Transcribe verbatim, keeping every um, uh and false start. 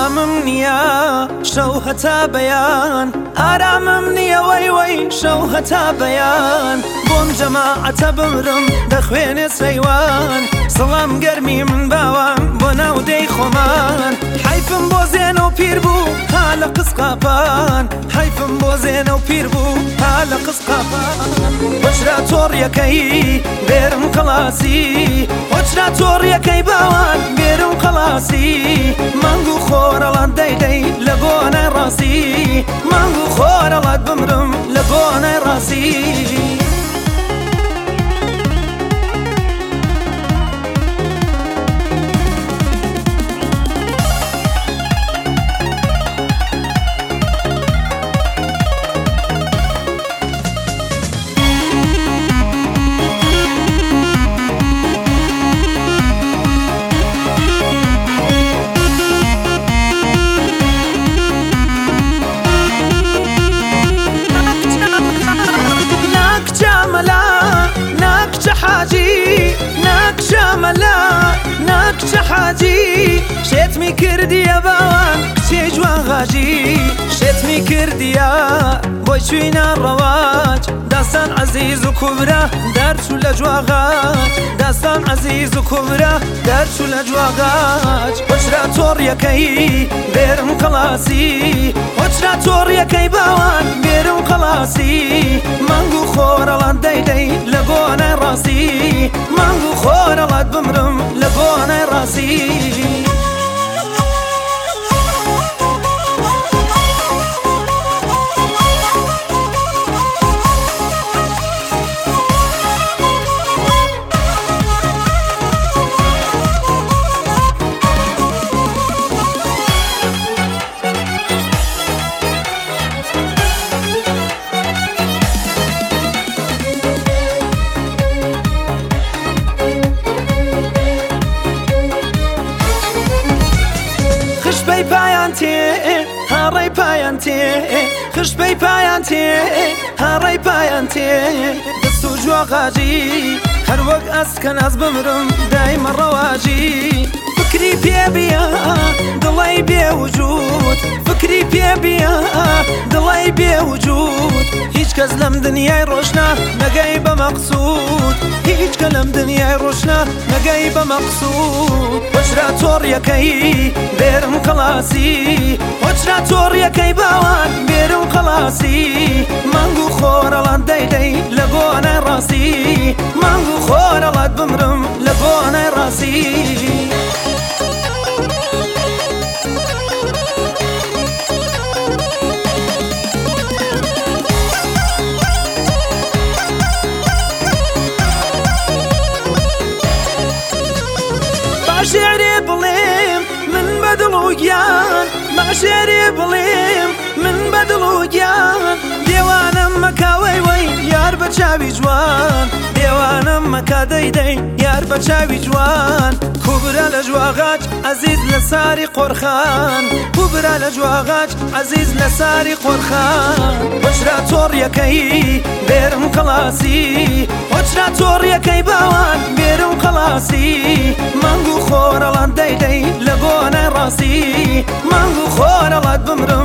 ئارامم نییە شەو هەتا بەیان ئارامم نییە وەی وەی شەو هەتا بەیان بۆم جەماعەتە بمرم دەخوێنێ سەیوان سڵام گەرمی من باوان بۆ ناو دەی خۆمان حیفم بۆ زێنە و پیر بوو ها لە قسقاپان حیفم بۆ زێنە و پیر بوو ها لە قسقاپان وەچرا تۆڕیەکەی بێرم قەڵاسی وەچرا تۆڕیەکەی باوان بێرم قەڵاسی مانگ و خۆرەڵات دەیدەی لە گۆنای ڕاستی مانگ و خۆرەڵات بمرم لە گۆنای ڕاستی حاجی ناکچە مەلا ناکچە حاجی شێتمی کردیە باوان کچێ جوان غاجی شێتمی کردیە بۆی چوینە ڕەواج داستان عەزیز و کوبرا دەرچوو لە جواغاج داستان عەزیز و کوبرا دەرچوو لە جواغاج وەچرا تۆڕیەکەی بێرم قەڵاسی وەچرا تۆڕیەکەی باوان بێرم قەڵاسی مانگ و خۆرەڵات دەیدەی لە گۆنای ڕاستی مانگ و خۆرەڵات بمرم لە گۆنای ڕاستی خشبەی پایان تێ هاڕەی پایان تێ خشبەی پایان تێ هاڕەی پایان تێ دەست و جواغاجی هەر وەک ئەسکە ناز بمرم دایمە ڕەواجی فکری پێ بیا دڵی بێوجود فکری پێ بیا دڵی بێوجود هیچ کەس لەم دنیای ڕۆژنا نەگەی بە مەقسوود هیچ کە لەم دنیای ڕۆژنا نەگەی بە مەقسوود وەچرا تۆڕیەکەی بێرم قەڵاسی وەچرا تۆڕیەکەی باوان بێرم قەڵاسی مانگ و خۆرەڵات دەیدەی لە گۆنای ڕاستی مانگ و خۆرەڵات بمرم لە گۆنای ڕاستی شعري بڵێم من بەدڵ و گیان با شعري بڵێم من بەدڵ و گیان دێوانم مەکاوەی وەی یار بە چاوی جوان دێوانم مەکا دەیدەی یار بە چاوی جوان کوبرا لە جواغاج عەزیز لە ساری قۆرخان کوبرا لە جواغاج عەزیز لە ساری قۆرخان وەچرا تۆڕیەکەی بێرم قەڵاسی وەچرا تۆڕیەکەی باوان بێرم قەڵاسی مانگ و خۆرەڵات دەیدەی لە گۆنای ڕاستی مانگ و خۆرەڵات بمرم